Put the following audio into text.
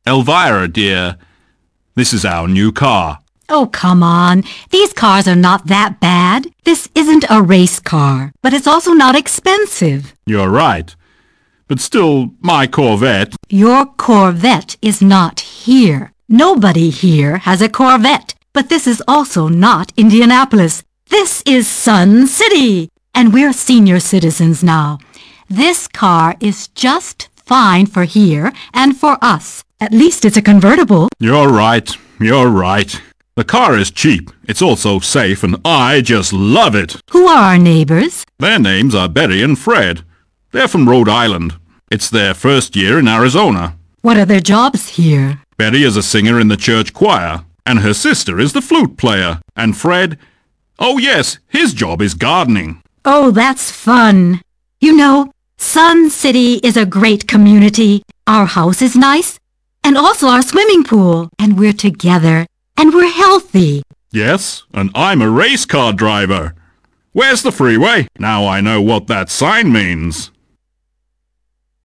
Elvira, dear, this is our new car. Oh, come on. These cars are not that bad. This isn't a race car, but it's also not expensive. You're right. But still, my Corvette. Your Corvette is not here. Nobody here has a Corvette. But this is also not Indianapolis. This is Sun City. And we're senior citizens now. This car is just fine for here and for us. At least it's a convertible. You're right. You're right. The car is cheap. It's also safe, and I just love it. Who are our neighbors? Their names are Betty and Fred. They're from Rhode Island. It's their first year in Arizona. What are their jobs here? Betty is a singer in the church choir, and her sister is the flute player. And Fred, oh yes, his job is gardening. Oh, that's fun. You know, Sun City is a great community. Our house is nice, and also our swimming pool. And we're together, and we're healthy. Yes, and I'm a race car driver. Where's the freeway? Now I know what that sign means.